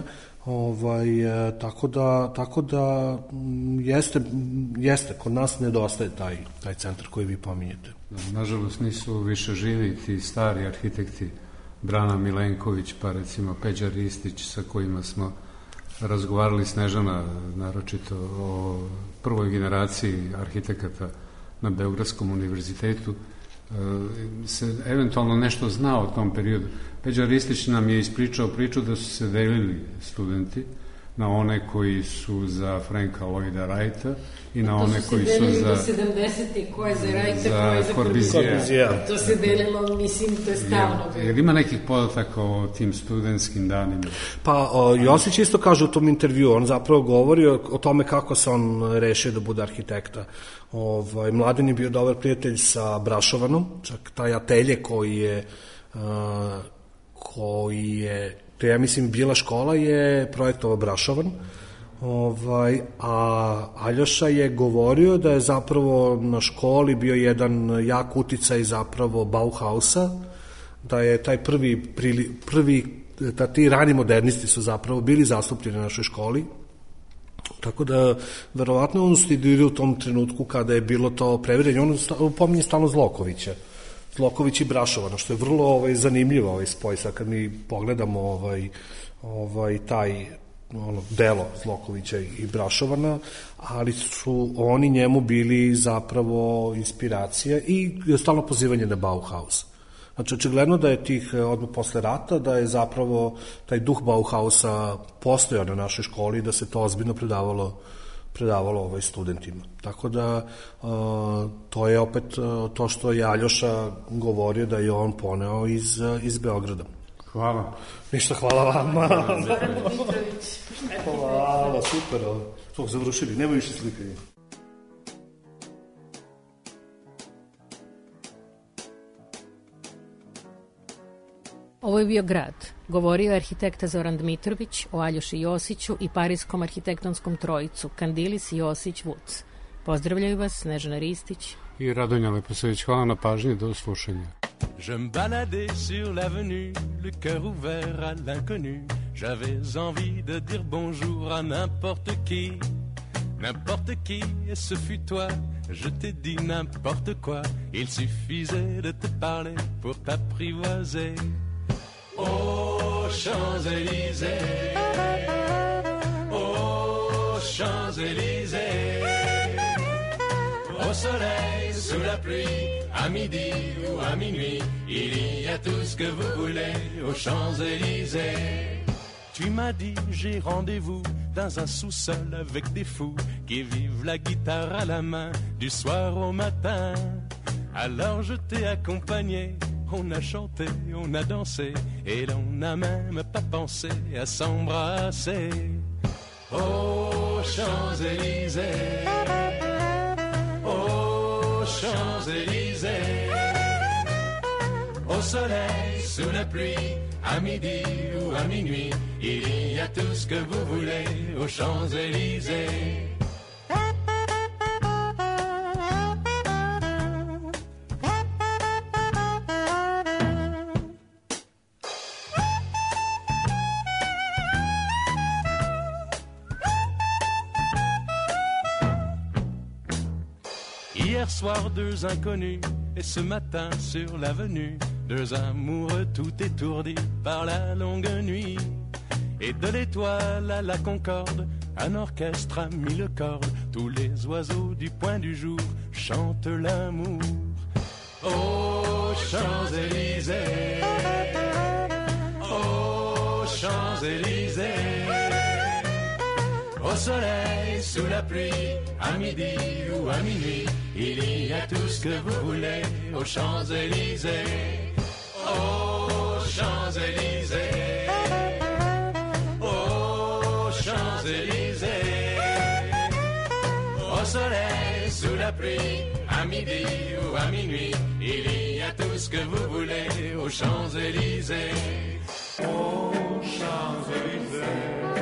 tako da jeste, kod nas nedostaje taj centar koji vi pominjete. Nažalost nisu više živi ti stari arhitekti, Brana Milenković, pa recimo Peđa Ristić, sa kojima smo razgovarali, Snežana naročito, o prvoj generaciji arhitekata na Beogradskom univerzitetu. Se eventualno nešto zna o tom periodu. Peđa Ristić nam je ispričao priču da su se delili studenti, na one koji su za Franka Lloyda Wrighta i na one koji su za... To se delili do 70. ko je za Wrighta, ko je za Corbusiera. To se delilo, mislim, to je stalno. Jer ima nekih podataka o tim studentskim danima? Pa, Josić isto kaže u tom intervju, on zapravo govori o tome kako se on rešio da bude arhitekta. Mladen je bio dobar prijatelj sa Brašovanom, čak taj atelje koji je to ja mislim bila škola je projektovao Brašovan, a Aljoša je govorio da je zapravo na školi bio jedan jak uticaj zapravo Bauhausa, da je taj ti rani modernisti su zapravo bili zastupljeni na našoj školi, tako da verovatno on studirao u tom trenutku kada je bilo to previranje, on pominje stalno Zloković i Brašovana, što je vrlo zanimljivo spoj, sad kad mi pogledamo taj delo Zlokovića i Brašovana, ali su oni njemu bili zapravo inspiracija i stalno pozivanje na Bauhaus. Znači, očigledno da je odmah posle rata, da je zapravo taj duh Bauhausa postojao na našoj školi, da se to ozbiljno predavalo studentima. Tako da to je opet to što je Aljoša govorio da je on poneo iz Beograda. Hvala. Ništa, hvala vama. Hvala, super. To završili, nema više slikanja. Ovo je bio grad. Govorio je arhitekta Zoran Dmitrović o Aljoši Josiću i parijskom arhitektonskom trojicu Kandilis, Josić, Vuc. Pozdravljaju vas Snežana Ristić i Radonja Leposević. Hvala na pažnji, do slušanja. Je me baladais sur l'avenue, le cœur ouvert à l'inconnu. J'avais envie de dire bonjour à n'importe qui, et ce fut toi. Je t'ai dit n'importe quoi, il suffisait de te parler pour t'apprivoiser. Aux Champs-Élysées, aux Champs-Élysées, au soleil, sous la pluie, à midi ou à minuit, il y a tout ce que vous voulez aux Champs-Élysées. Tu m'as dit j'ai rendez-vous dans un sous-sol avec des fous qui vivent la guitare à la main du soir au matin. Alors je t'ai accompagné, on a chanté, on a dansé et l'on n'a même pas pensé à s'embrasser. Aux Champs-Élysées, aux Champs-Élysées, au soleil, sous la pluie, à midi ou à minuit, il y a tout ce que vous voulez aux Champs-Élysées. Hier soir, deux inconnus, et ce matin sur l'avenue, deux amoureux tout étourdis par la longue nuit. Et de l'étoile à la Concorde, un orchestre a mis le corde. Tous les oiseaux du point du jour chantent l'amour. Aux Champs-Élysées, aux Champs-Élysées, au soleil, sous la pluie, à midi ou à minuit, il y a tout ce que vous voulez aux Champs-Élysées. Aux Champs-Élysées, aux Champs-Élysées, au soleil, sous la pluie, à midi ou à minuit, il y a tout ce que vous voulez aux Champs-Élysées. Aux Champs-Élysées,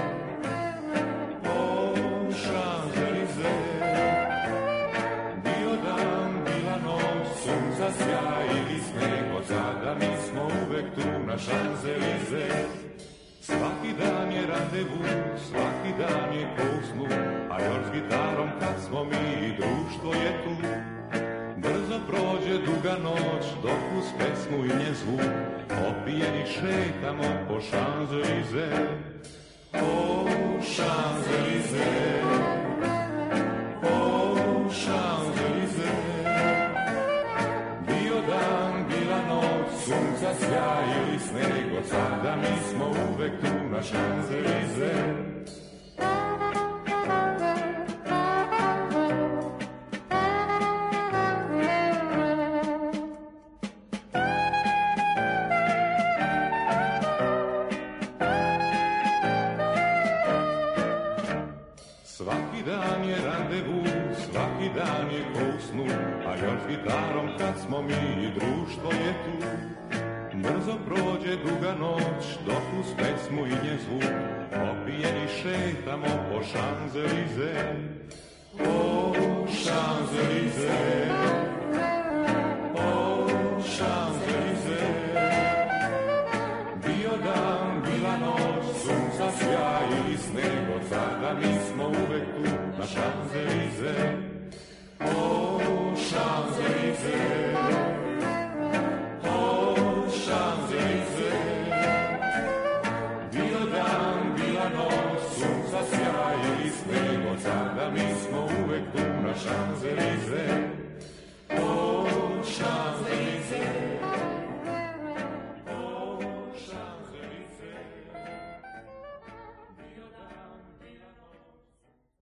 aux Champs-Élysées, bio dan, bila noć, sunca sjaj ili sneg, od sada mi smo uvek tu na Champs-Élysées. Svaki dan je randevu, svaki dan je ko u snu, a još s gitarom kad smo mi i društvo je tu. Brzo prođe duga noć, dok uz pesmu i njen zvuk opijeni šetamo po Champs-Élysées. Oh, Champs-Élysées, oh, Champs-Élysées, bio dan, bila noć, sunca sjaj ili sneg, od sada mi smo uvek tu na Champs-Élysées. dani ko u snu, a još s gitarom kad smo mi i društvo je tu. Brzo prođe duga noć, dok uz pesmu i njen zvuk opijeni šetamo po Champs-Élysées. O Champs-Élysées,